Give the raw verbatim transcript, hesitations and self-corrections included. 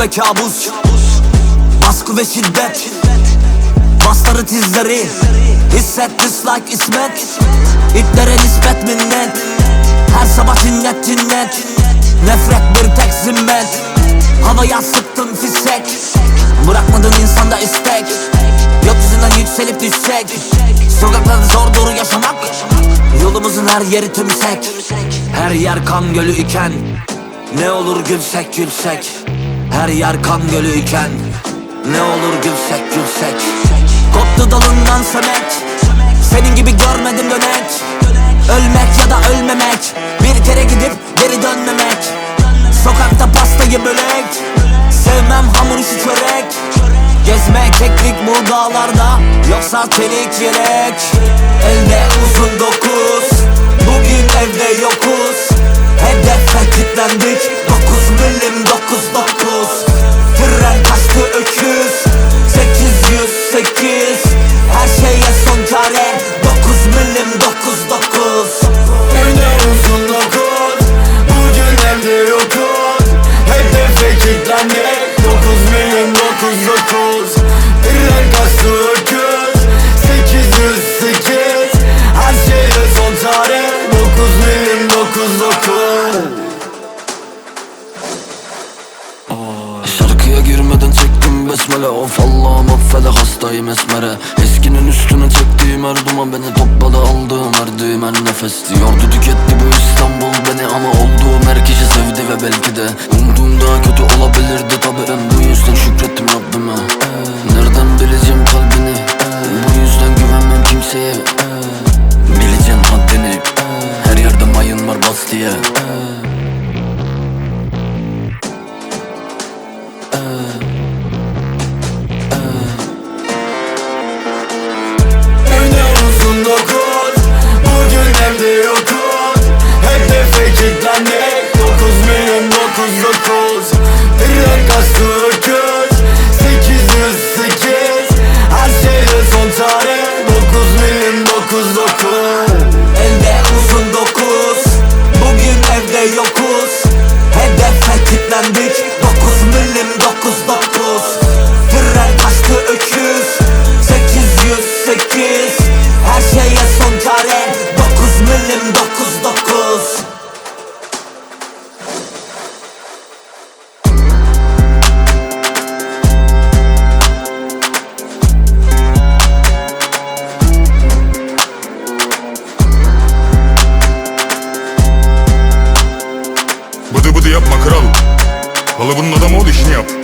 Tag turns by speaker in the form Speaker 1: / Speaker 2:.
Speaker 1: ve kabus, baskı ve şiddet, bastırı tizleri. Hisset dislike İsmet, İtlere nispet minnet. Her sabah cinnet cinnet, nefret bir tek zimmet. Havaya sıktın fişek, bırakmadın insanda istek. Gökyüzünden yükselip düşecek, sokaklarda zor doğru yaşamak. Yolumuzun her yeri tümsek, her yer kan gölü iken ne olur gülsek gülsek. Her yer kan gölü iken ne olur gülsek gülsek. Koptu dalından sömek, senin gibi görmedim dönek. Ölmek ya da ölmemek, bir kere gidip geri dönmemek. Sokakta pastayı bölek, sevmem hamur işi çörek. Gezmek keklik bu dağlarda, yoksa çelik yelek. Elde uzun dokuz, bugün evde yokuz. Hedefe kilitlendik, dokuz milim dokuz dokuz. Fren kaçtı öküz, sekiz yüz sekiz. Her şeye son çare, dokuz milim dokuz dokuz.
Speaker 2: Evde uzun dokuz, bugün evde yokuz. Hedefe kilitlendik, dokuz milim dokuz dokuz. Fren kaçtı öküz, sekiz yüz sekiz. Her şeye son çare, dokuz milim dokuz dokuz.
Speaker 3: Şarkıya girmeden çektim besmele. Of Allah'ım affede, hastayım esmere. Eskinin üstüne çektiğim her duman beni topladı, aldığım verdiğim her nefesti. Yordu tüketti bu İstanbul beni, ama olduğum her kişi sevdi ve belki de umduğum daha kötü olabilirdi tabi. Ben bu yüzden şükrettim Rabbime. Nereden bileceğim kalbini, bu yüzden güvenmem kimseye. Bileceksin haddini, her yerde mayın var bas diye.
Speaker 2: Evde uzun dokuz, bugün evde yokuz. Hedefe kilitlendik, dokuz milim dokuz dokuz. Fren kaçtı öküz, sekiz yüz sekiz. Her şeye son çare, dokuz milim dokuz dokuz.
Speaker 1: Elde uzun dokuz, bugün evde yokuz. Hedefe kilitlendik, dokuz milim dokuz dokuz. Fren kaçtı öküz, sekiz yüz sekiz. Her şeye son çare, dokuz milim dokuz dokuz.
Speaker 4: Bıdı bıdı yapma kral, kalıbının adamı ol, işini yap.